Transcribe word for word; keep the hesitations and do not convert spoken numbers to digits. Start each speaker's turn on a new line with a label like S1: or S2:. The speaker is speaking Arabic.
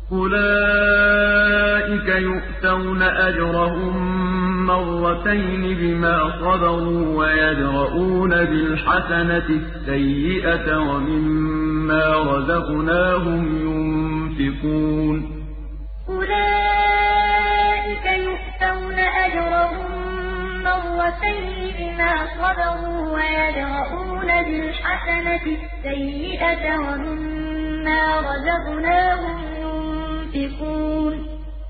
S1: أولئك يؤتون أجرهم مرتين بما صبروا ويدرؤون بالحسنة السيئة ومما رزقناهم ينفقون
S2: أولئك يؤتون أجرهم مرتين بما صبروا ويدرؤون بالحسنة السيئة ومما رزقناهم ينفقون